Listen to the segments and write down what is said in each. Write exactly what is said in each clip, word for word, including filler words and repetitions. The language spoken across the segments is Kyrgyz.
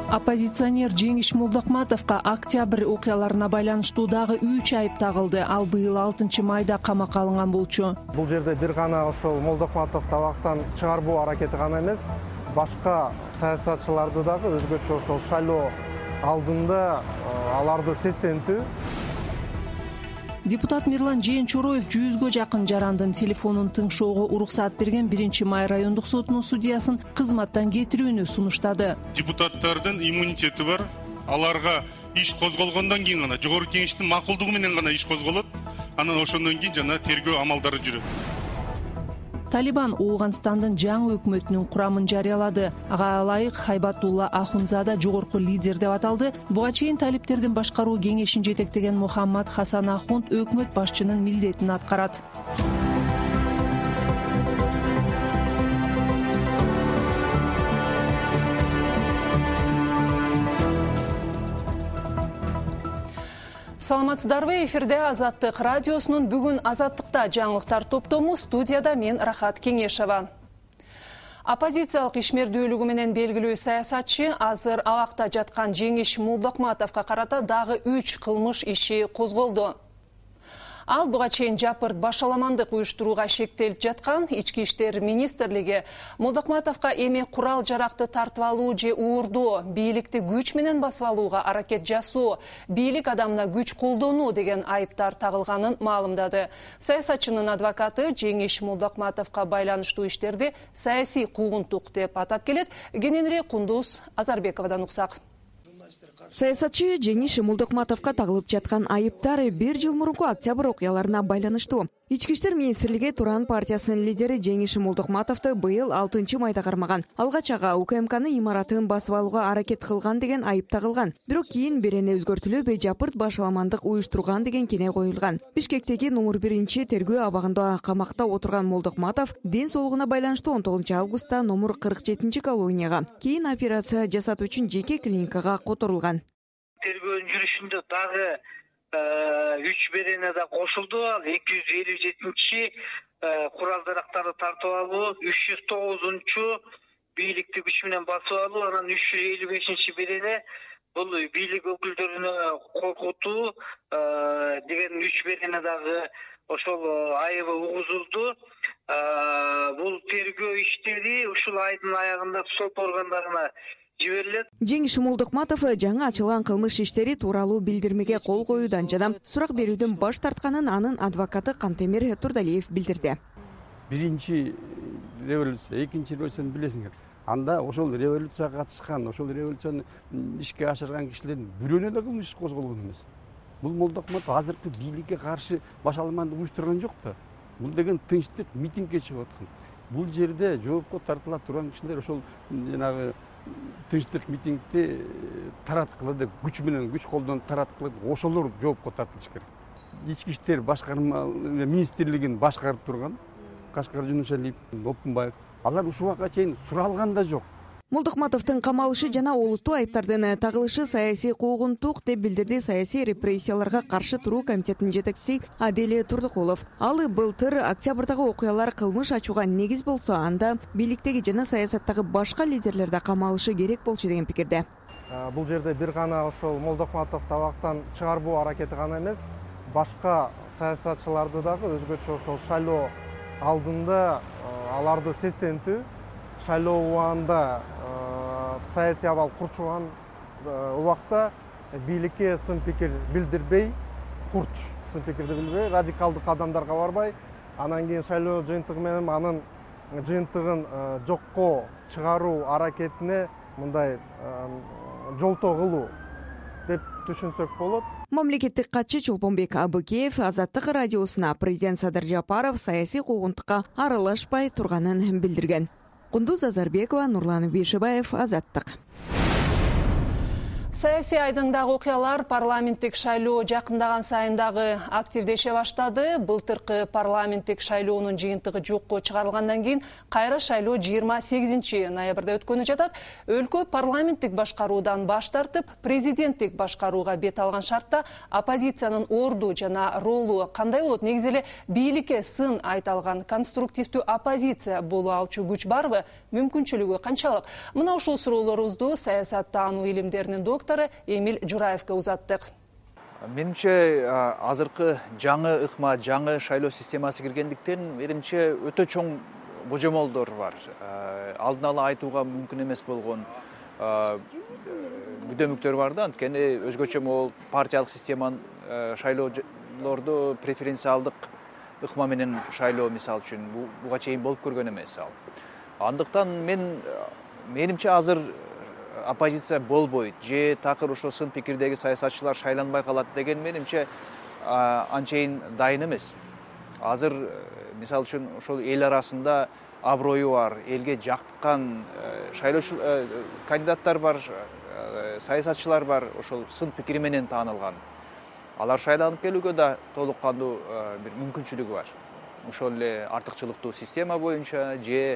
Оппозиционер Жеңиш Молдокматовго октябрь окуяларына байланыштуу дагы үч айып тагылды. Ал быйыл алтынчы майда камакка алынган болчу. Бул жерде бир гана ошол Молдокматов табактан чыгарбоо аракети гана эмес, башка саясатчыларды дагы өзгөчө ошол шайлоо алдында аларды сестентүү. Депутат Мирлан Жээнчороев жүзгө жакын жарандын телефонун тыңшоого уруксаат берген биринчи май райондук сотунун судьясын кызматтан кетирүүнү сунуштады. Депутаттардын иммунитети бар. Аларга иш козголгондон кийин гана жогорку кеңештин макулдугу менен гана иш козголот. Анан ошондон кийин жана тергөө амалдары жүрөт. Талибан Ооганстандын жаңы өкмөтүнүн курамын жарыялады. Ага ылайык Хайбатулла Ахунзада жогорку лидер деп аталды. Буга чейин талиптердин башкаруу кеңешин жетектеген Мухаммад Хасан Ахунд өкмөт башчынын милдетин аткарат. Саламатсыздарбы, эфирде Азаттык радиосунун бүгүн Азаттыкта жаңылыктар топтому. Студияда мен Рахат Кеңешова. Оппозициялык ишмердүүлүгү менен белгилүү саясатчы азыр абакта жаткан Жеңиш Молдокматовго карата дагы үч кылмыш иши козголду. Ал буга чейин жапырт башаламандык уюштурууга шектелип жаткан. Ички иштер министрлиги Молдокматовго эми курал жаракты тартып алуу же уурдоо, бийликти күч менен басып алууга аракет жасоо, бийлик адамына күч колдонуу деген айыптар тагылганын маалымдады. Саясатчынын адвокаты Жеңиш Молдокматовго байланыштуу иштерди саясий куугунтук деп атап келет. Кененирээк Кундуз Азарбековадан уксак. Саясатчы Жеңиш Молдокматовго тагылып жаткан айыптар бир жыл мурунку октябрь окуяларына байланыштуу. Ички иштер министрлиги Туран партиясынын лидери Жеңиш Молдокматовду быйыл алтынчы майда кармаган. Алгач ага УКМКнын имаратын басып алууга аракет кылган деген айып тагылган. Бирок кийин берене өзгөртүлүп, жапырт башаламандык уюштурган деген кине коюлган. Бишкектеги номер биринчи тергөө абагында камакта отурган Молдокматов ден соолугуна байланыштуу он тогузунчу августта номер кырк жетинчи колонияга, кийин операция жасатуу үчүн жеке клиникага которулган. Тергөөнүн жүрүшүндө дагы үч берене да кошулду. Ал эки жүз элүү жетинчи курал жарактарды тартып алуу, үч жүз тогузунчу бийликти күч менен басып алуу, анан үч жүз элүү бешинчи берене бул бийлик өкүлдөрүнө коркутуу деген үч берене дагы ошол айыбы угузулду. Бул тергөө иштери ушул айдын аягында сот органдарына жиберилет. Жеңиш Молдокматов жаңы ачылган кылмыш иштери тууралуу билдирмеге кол коюудан жана сурак берүүдөн баш тартканын анын адвокаты Кантемир Турдалиев билдирди. Биринчи революция, экинчи революцияны билесиңер. Анда ошол революцияга катышкан, ошол революцияны ишке ашырган кишилердин бирөөнө да кылмыш козголгон эмес. Бул Молдокматов азыркы бийликке каршы башаламандык уюштурган жок да. Бул деген тынчтык митингге чыгып аткан. Бул жерде жоопко тартыла турган кишилер ошол жанагы тынчтык митингди тараткыла деп күч менен күч колдонуп тараткыла ошолор жоопко тартылыш керек. Ички иштер башкарма министрлигин башкарып турган Кашкар Жунушалиев, Опунбаев, алар ушул убакка чейин суралган да жок. Молдокматовдун камалышы жана олуттуу айыптардын тагылышы саясий куугунтук деп билдирди саясий репрессияларга каршы туруу комитетинин жетекчиси Аделия Турдукулов. Ал былтыр октябрдагы окуялар кылмыш ачууга негиз болсо, анда бийликтеги жана саясаттагы башка лидерлер да камалышы керек болчу деген пикирде. Бул жерде бир гана ошол Молдокматов табактан чыгарбоо аракети гана эмес, башка саясатчыларды дагы өзгөчө ошол шайлоо алдында аларды сестентүү, шайлоо убагында саясий абал курчуган убакта бийликке сын пикир билдирбей, курч сын пикирди билбей, радикалдык кадамдарга барбай, анан кийин шайлоо жыйынтыгы менен анын жыйынтыгын жокко чыгаруу аракетине мындай жолтоо кылуу деп түшүнсөк болот. Мамлекеттик катчы Чолпонбек Абыкеев Азаттык радиосуна президент Садыр Жапаров саясий куугунтукка аралашпай турганын билдирген. Кундуз Азарбекова, Нурлан Бишибаев, Азаттык. Саясий айдыңдагы окуялар парламенттик шайлоо жакындаган сайын дагы активдеше баштады. Былтыркы парламенттик шайлоонун жыйынтыгы жокко чыгарылгандан кийин кайра шайлоо жыйырма сегизинчи ноябрда өткөнү жатат. Өлкө парламенттик башкаруудан баш тартып, президенттик башкарууга бет алган шартта оппозициянын орду жана ролу кандай болот? Негизи эле бийликке сын айта алган конструктивдүү оппозиция боло алчу күч барбы? Мүмкүнчүлүгү канчалык? Мына ушул суроолорубузду саясаттануу илимдеринин доктору Эмиль Жураевке узаттык. Менимче азыркы жаңы ыкма, жаңы шайлоо системасы киргендиктен менимче өтө чоң божомолдор бар. Алдын ала айтууга мүмкүн эмес болгон бүдөмүктөр бар да, анткени өзгөчө могул партиялык системанын шайлоолорду преференциалдык ыкма менен шайлоо мисалы үчүн буга чейин болуп көргөн эмес ал. Андыктан мен менимче азыр оппозиция болбойт же такыр ошо сын пикирдеги саясатчылар шайланбай калат деген менимче анчейин дайын эмес. Азыр мисалы үчүн ошол эл арасында аброю бар, элге жаккан шайлоочу кандидаттар бар, саясатчылар бар, ошол сын пикири менен таанылган. Алар шайланып келүүгө да толук кандуу бир мүмкүнчүлүгү бар. Ошол эле артыкчылыктуу система боюнча же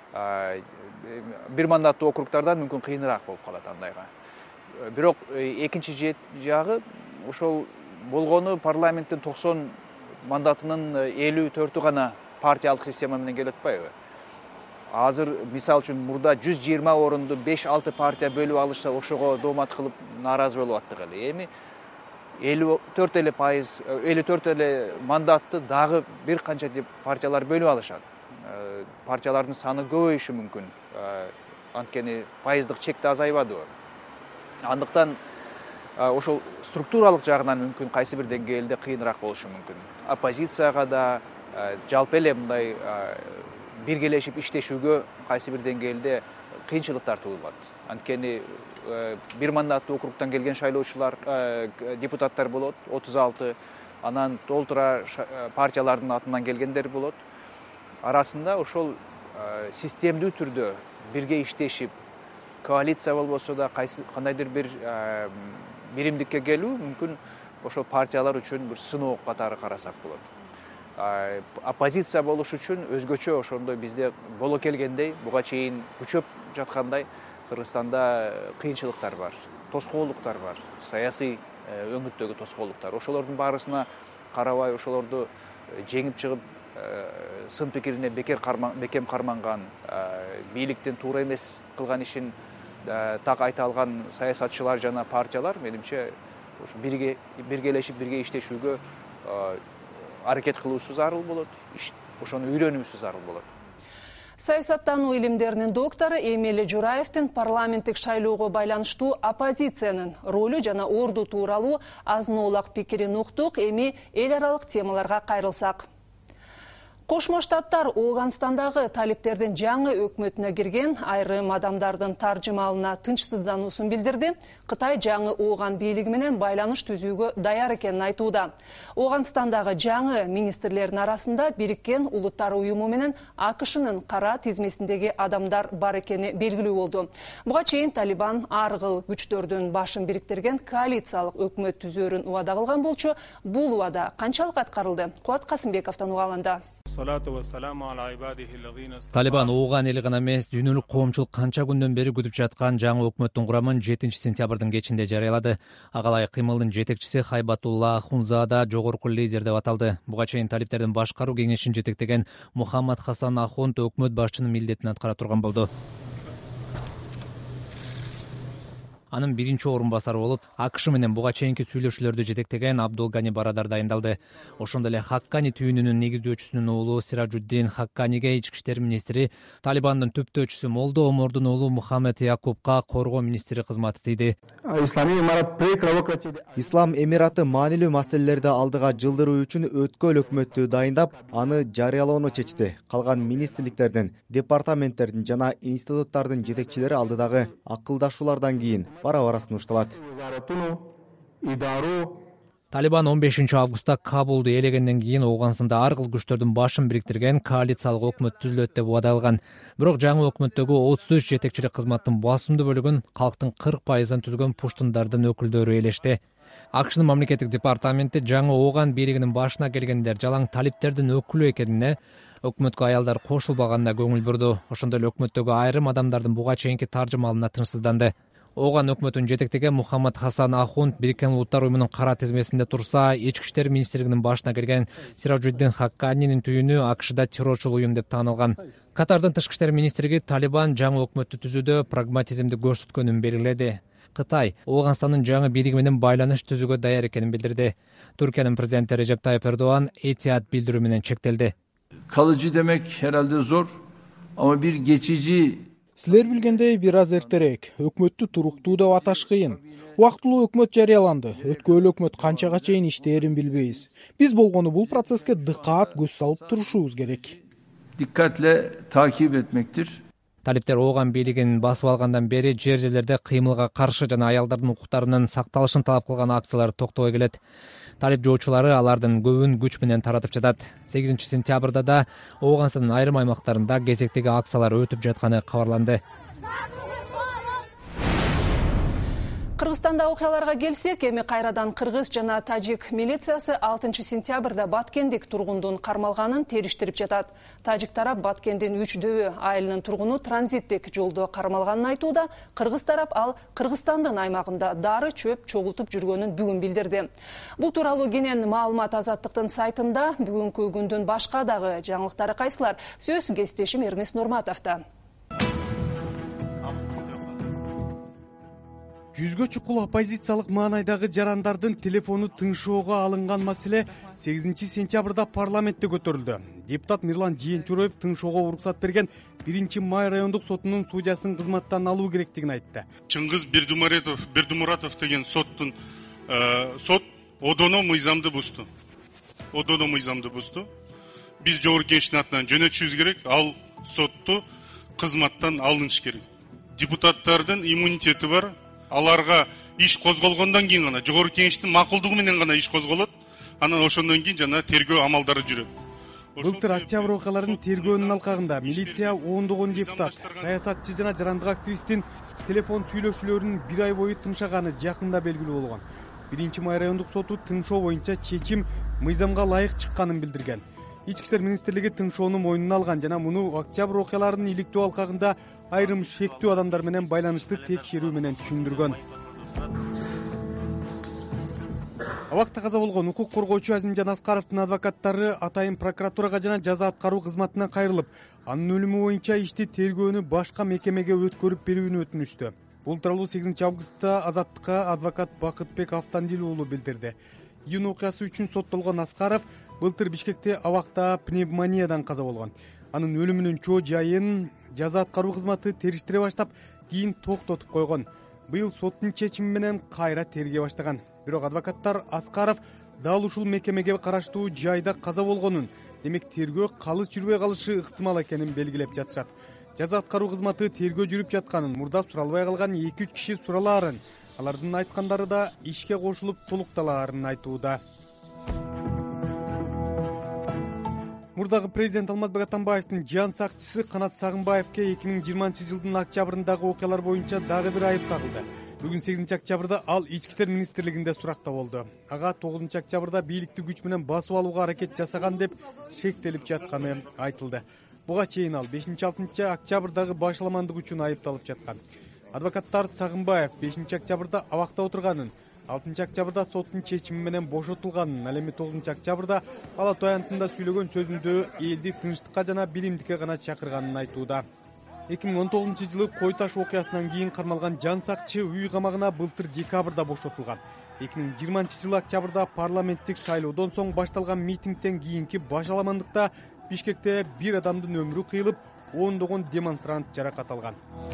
бир мандаттуу округтардан мүмкүн кыйыныраак болуп калат андайга. Бирок экинчи жагы ошол болгону парламенттин токсон мандатынын элүү төртү гана партиялык система менен келип атпайбы? Азыр мисалы үчүн мурда жүз жыйырма орунду беш алты партия бөлүп алышса, ошого доомат кылып нааразы болуп аттык эле. Эми элүү төрт эле пайыз, элүү төрт эле мандатты дагы бир канча партиялар бөлүп алышат. Партиялардын саны көбөйүшү мүмкүн. Анткени пайыздык чек да азайбады. Андыктан ошол структуралык жагынан мүмкүн кайсы бир деңгээлде кыйыныраак болушу мүмкүн. Оппозицияга да жалпы эле мындай биргелешип иштешүүгө кайсы бир деңгээлде кыйынчылыктар туулат. Анткени бир мандаттуу округтан келген шайлоочулар, депутаттар болот, отуз алты, анан толтура партиялардын атынан келгендер болот. Арасында ошол системдүү түрдө бирге иштешип, коалиция болбосо да кандайдыр бир биримдикке келүү мүмкүн ошол партиялар үчүн бир сыноо катары карасак болот. Оппозиция болуш үчүн өзгөчө ошондой бизде боло келгендей, буга чейин күчөп жаткандай Кыргызстанда кыйынчылыктар бар, тоскоолдуктар бар, саясий өңүттөгү тоскоолдуктар. Ошолордун баарысына карабай, ошолорду жеңип чыгып, сын пикирине бекем карманган, бийликтин туура эмес кылган ишин так айта алган саясатчылар жана партиялар менимче биргелешип, бирге иштешүүгө аракет кылуусу зарыл болот, ошону үйрөнүүсү зарыл болот. Саясаттануу илимдеринин доктору Эмиль Жураевдин парламенттик шайлоого байланыштуу оппозициянын ролу жана орду тууралуу азын-оолак пикирин уктук. Эми эл аралык темаларга кайрылсак. Кошмо Штаттар Ооганстандагы талиптердин жаңы өкмөтүнө кирген айрым адамдардын таржымалына тынчсыздануусун билдирди. Кытай жаңы Ооган бийлиги менен байланыш түзүүгө даяр экенин айтууда. Ооганстандагы жаңы министрлердин арасында Бириккен Улуттар уюму менен АКШнын кара тизмесиндеги адамдар бар экени белгилүү болду. Буга чейин Талибан ар кыл күчтөрдүн башын бириктирген коалициялык өкмөт түзөөрүн убада кылган болчу. Бул убада канчалык аткарылды? Куат Касымбековдон угалында. Талибан Ооган эли гана эмес, дүйнөлүк коомчулук канча күндөн бери күтүп жаткан жаңы өкмөттүн курамын жетинчи сентябрдын кечинде жарыялады. Агалай кыймылдын жетекчиси Хайбатулла Ахунзада жогорку лидер деп аталды. Буга чейин талиптердин башкаруу кеңешин жетектеген Мухаммад Хасан Ахунд өкмөт башчынын милдетин аткара турган болду. Анын биринчи орун басары болуп, АКШ менен буга чейинки сүйлөшүүлөрдү жетектеген Абдул Гани Барадар дайындалды. Ошондой эле Хаккани түйүнүнүн негиздөөчүсүнүн уулу Сиражуддин Хакканиге ички иштер министри, Талибандын түптөөчүсү Молдо Омордун уулу Мухаммед Якубка коргоо министри кызматы тийди. Ислам Эмираты маанилүү маселелерди алдыга жылдыруу үчүн өткөл өкмөттү дайындап, аны жарыялоону чечти. Калган министрликтердин, департаменттердин жана институттардын жетекчилери алдыдагы акылдашуулардан кийин бара-бара сунушталат. Талибан он бешинчи августта Кабулду ээлегенден кийин Ооганстанда ар кыл күчтөрдүн башын бириктирген коалициялык өкмөт түзүлөт деп убада алган. Бирок жаңы өкмөттөгү отуз үч жетекчилик кызматтын басымдуу бөлүгүн калктын кырк пайызын түзгөн пуштундардын өкүлдөрү ээлешти. АКШнын мамлекеттик департаменти жаңы Ооган бийлигинин башына келгендер жалаң талиптердин өкүлү экенине, өкмөткө аялдар кошулбаганына көңүл бурду. Ошондой эле өкмөттөгү айрым адамдардын буга чейинки таржымалына тынчсызданды. Ооган өкмөтүнүн жетектеги Мухаммад Хасан Ахунд Бириккен Улуттар уюмунун кара тизмесинде турса, Ички иштер министрлигинин башына келген Сиражуддин Хакканинин түйүнү АКШда террорчул уюм деп таанылган. Катардын тышкы иштер министрлиги Талибан жаңы өкмөттү түзүүдө прагматизмди көрсөткөнүн белгиледи. Кытай Ооганстандын жаңы бийлиги менен байланыш түзүүгө даяр экенин билдирди. Түркиянын президенти Режеп Тайып Эрдоган этият билдирүү менен чектелди. Kalıcı demek herhalde zor ama bir geçici. Силер билгендей бир аз эртерээк өкмөттү туруктуу деп аташ кыйын. Убактылуу өкмөт жарыяланды. Өткөн өкмөт канчага чейин иштээрин билбейбиз. Биз болгону бул процесске дыкаат көз салып турушубуз керек. Dikkatle takip etmektir. Талиптер Ооган бийлигин басып алгандан бери жер жерлерде кыймылга каршы жана аялдардын укуктарынын сакталышын талап кылган акциялар токтобой келет. Талип жоочулары алардын көбүн күч менен таратып жатат. сегизинчи сентябрда да Ооганстандын айрым аймактарында кезектеги акциялар өтүп жатканы кабарланды. Кыргызстанда окуяларга келсек, эми кайрадан кыргыз жана тажик милициясы алтынчы сентябрда Баткендик тургундун кармалганын териштирип жатат. Тажик тарап Баткендин үч дөбө айылынын тургуну транзиттик жолдо кармалганын айтууда, кыргыз тарап ал Кыргызстандын аймагында дары чөп чогултуп жүргөнүн бүгүн билдирди. Бул тууралуу кенен маалымат Азаттыктын сайтында. Бүгүнкү күндүн башка дагы жаңылыктары кайсылар? Сөз кесиптешим Эрнес Нурматовдо. Жүзгө чукул оппозициялык маанайдагы жарандардын телефону тыңшоого алынган маселе сегизинчи сентябрда парламентте көтөрүлдү. Депутат Мирлан Жыйынчуроев тыңшоого уруксат берген биринчи май райондук сотунун судьясын кызматтан алуу керектигин айтты. Чыңгыз Бердумуратов, Бердумуратов деген соттун сот одоно мыйзамды бузду. Одоно мыйзамды бузду. Биз жогорку кеңештин атынан жөнөтүшүбүз керек. Ал сотту кызматтан алыныш керек. Депутаттардын иммунитети бар. Аларга иш козголгондон кийин гана жогорку кеңештин макулдугу менен гана иш козголот. Анан ошондон кийин жана тергөө амалдары жүрөт. Былтыр октябрь окуяларынын тергөөнүн алкагында милиция ондогон депутат, саясатчы жана жарандык активисттин телефон сүйлөшүүлөрүнүн бир ай бою тыншаганы жакында белгилүү болгон. биринчи май райондук соту тыңшоо боюнча чечим мыйзамга ылайык чыкканын билдирген. Ички иштер министрлиги тыңшоону мойнуна алган жана муну октябрь окуяларынын иликтөө алкагында айрым шектүү адамдар менен байланышты текшерүү менен түшүндүргөн. Абакта каза болгон укук коргоочу Азимжан Аскаровдун адвокаттары атайын прокуратурага жана жаза аткаруу кызматына кайрылып, анын өлүмү боюнча ишти тергөөнү башка мекемеге өткөрүп берүүнү өтүнүштү. Бул тууралуу сегизинчи августта Азаттыкка адвокат Бакытбек Автандил уулу билдирди. Июнь окуясы үчүн соттолгон Аскаров былтыр Бишкекте абакта пневмониядан каза болгон. Анын өлүмүнүн чоо жайын жаза аткаруу кызматы териштире баштап, кийин токтотуп койгон. Быйыл соттун чечими менен кайра тергей баштаган. Бирок адвокаттар Аскаров дал ушул мекемеге караштуу жайда каза болгонун, демек тергөө калыс жүрбөй калышы ыктымал экенин белгилеп жатышат. Жаза аткаруу кызматы тергөө жүрүп жатканын, мурда суралбай калган эки үч киши суралаарын, алардын айткандары да ишке кошулуп толукталаарын айтууда. Мурдагы президент Алмазбек Атамбаевдин жан сакчысы Канат Сагынбаевке эки миң жыйырманчы жылдын октябрындагы окуялар боюнча дагы бир айып тагылды. Бүгүн сегизинчи октябрда ал Ички иштер министрлигинде суракта болду. Ага тогузунчу октябрда бийликти күч менен басып алууга аракет жасаган деп шектелип жатканы айтылды. Буга чейин ал бешинчи алтынчы октябрдагы башаламандык үчүн айыпталып жаткан. Адвокаттар Сагынбаев бешинчи октябрда абакта отурганын, алтынчы октябрда соттун чечими менен бошотулганын, ал эми тогузунчу октябрда ала таянтында сүйлөгөн сөзүндө элди тынчтыкка жана билимдикке гана чакырганын айтууда. эки миң он тогузунчу жылы Кой таш окуясынан кийин кармалган жан сакчы үй камагына былтыр декабрда бошотулган. эки миң жыйырманчы жылы октябрда парламенттик шайлоодон соң башталган митингден кийинки башаламандыкта Бишкекте бир адамдын өмүрү кыйылып, ондогон демонстрант жаракат алган.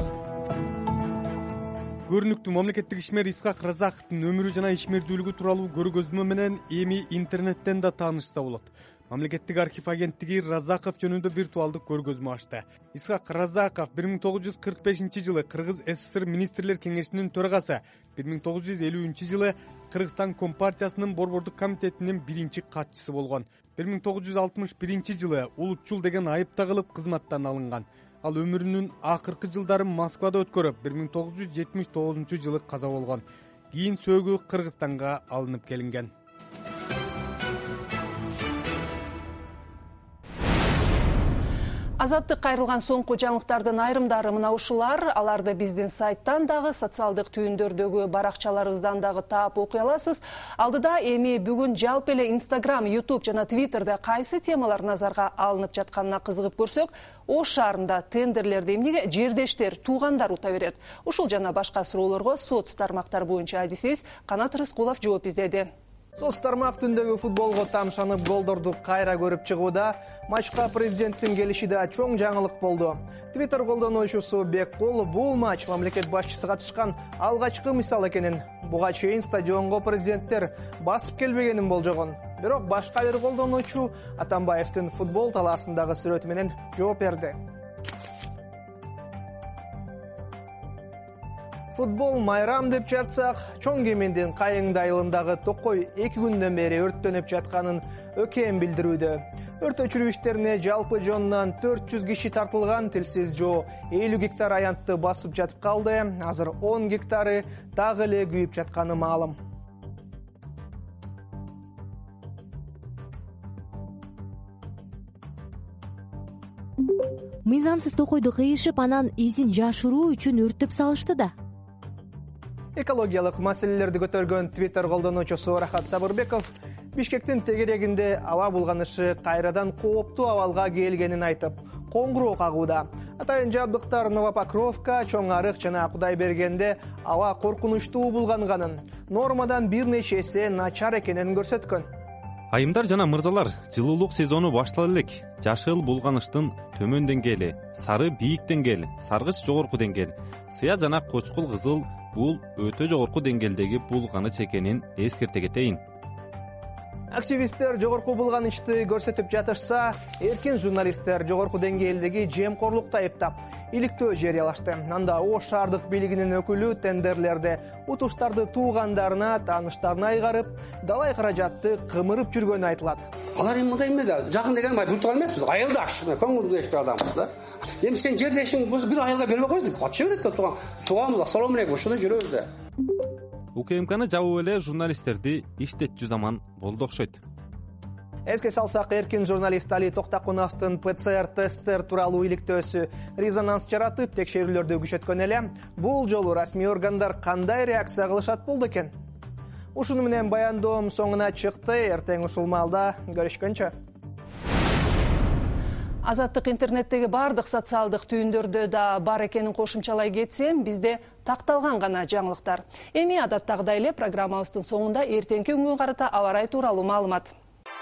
Көрүнүктүү мамлекеттик ишмер Исхак Разаковдун өмүрү жана ишмердүүлүгү тууралуу көргөзмө менен эми интернеттен да таанышса болот. Мамлекеттик архив агенттиги Разаков жөнүндө виртуалдык көргөзмө ачты. Исхак Разаков бир миң тогуз жүз кырк бешинчи жылы Кыргыз СССР министрлер кеңешинин төрагасы, бир миң тогуз жүз элүүнчү жылы Кыргызстан Компартиясынын борбордук комитетинин биринчи катчысы болгон. бир миң тогуз жүз алтымыш биринчи жылы улутчул деген айып тагылып кызматтан алынган. Ал өмүрүнүн акыркы жылдарын Москвада өткөрүп, бир миң тогуз жүз жетимиш тогузунчу жылы каза болгон. Кийин сөөгү Кыргызстанга алынып келинген. Азаттык кайрылган соңку жаңылыктардын айрымдары мына ушулар. Аларды биздин сайттан дагы, социалдык түйүндөрдөгү баракчаларыбыздан дагы таап окуй аласыз. Алдыда эми бүгүн жалпы эле Instagram, YouTube жана Twitterде кайсы темалар назарга алынып жатканына кызыгып көрсөк, Ош шаарында тендерлерди эмнеге жердештер, туугандар ута берет? Ушул жана башка суроолорго соц тармактар боюнча адисибиз Канат Рыскулов жооп издеди. Соц тармак түндөгү футболго тамшанып голдорду кайра көрүп чыгууда, матчка президенттин келиши да чоң жаңылык болду. Twitter колдонуучусу Беккул бул матч мамлекет башчысы катышкан алгачкы мисал экенин, буга чейин стадионго президенттер басып келбегенин болжогон. Бирок башка бир колдонуучу Атамбаевдин футбол талаасындагы сүрөтү менен жооп берди. Футбол майрам деп жатсак, чоң кемендин Кайыңды айылындагы токой эки күндөн бери өрттөнүп жатканын өкем билдирүүдө. Өрт өчүрүү иштерине жалпы жонунан төрт жүз киши тартылган. Тилсиз жоо элүү гектар аянтты басып жатып калды. Азыр он гектары дагы эле күйүп жатканы маалым. Мыйзамсыз токойду кыйышып, анан изин жашыруу үчүн өрттөп салышты да. Экологиялык маселелерди көтөргөн Twitter колдонуучусу Рахат Сабырбеков Бишкектин тегерегинде аба булганышы кайрадан кооптуу абалга келгенин айтып, коңгуроо кагууда. Атайын жабдыктар Новопокровка, Чоң Арык жана Кудай бергенде аба коркунучтуу булганганын, нормадан бир нече эсе начар экенин көрсөткөн. Айымдар жана мырзалар, жылуулук сезону башталып элек. Жашыл булганыштын төмөн деңгээли, сары бийик деңгээл, саргыч жогорку деңгээл, сыя жана кочкул кызыл бул өтө жогорку деңгээлдеги булганыч экенин эскерте кетейин. Активисттер жогорку булганычты көрсөтүп жатышса, эркин журналисттер жогорку деңгээлдеги жемкорлукту айыптап, иликтөө жарыялашты. Анда Ош шаардык бийлигинин өкүлү тендерлерде утуштарды туугандарына, тааныштарына айгарып, далай каражатты кымырып жүргөнү айтылат. Алар эми мындай эмне да, жакын деген бай бул эмеспиз, айылдаш, көңүлдөштүк адамбыз да. Эми сен жердешиң бир айылга бербей койсуң, кача берет да тууган. Тууганбыз, ассалому алейкум, ушуну жүрөбүз да. УКМКны жабып эле журналисттерди иштетчү заман болду окшойт. Эске салсак, эркин журналист Али Токтакуновдун ПЦР тесттер тууралуу иликтөөсү резонанс жаратып, текшерүүлөрдү күчөткөн эле. Бул жолу расмий органдар кандай реакция кылышат болду экен? Ушуну менен баяндоом соңуна чыкты. Эртең ушул маалда көрүшкөнчө. Азаттык интернеттеги бардык социалдык түйүндөрдө да бар экенин кошумчалай кетсем, бизде такталган гана жаңылыктар. Эми адаттагыдай эле программабыздын соңунда эртеңки күнгө карата аба ырайы тууралуу маалымат.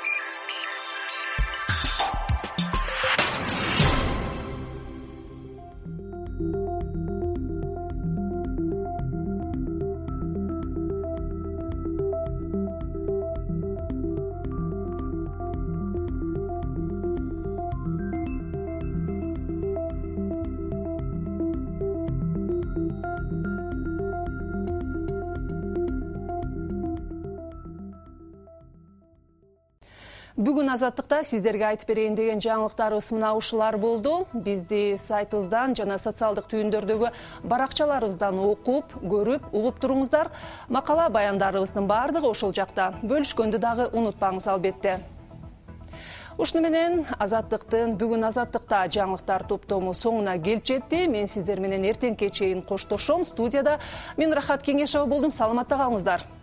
Бүгүн Азаттыкта сиздерге айтып берейин деген жаңылыктарыбыз мына ушулар болду. Бизди сайтыбыздан жана социалдык түйүндөрдөгү баракчаларыбыздан окуп, көрүп, угуп туруңуздар. Макала баяндарыбыздын бардыгы ошол жакта. Бөлүшкөндү дагы унутпаңыз албетте. Ушуну менен Азаттыктын бүгүн Азаттыкта жаңылыктар топтому соңуна келип жетти. Мен сиздер менен эртеңке чейин коштошом. Студияда мен Рахат Кеңешова болдум. Саламатта калыңыздар.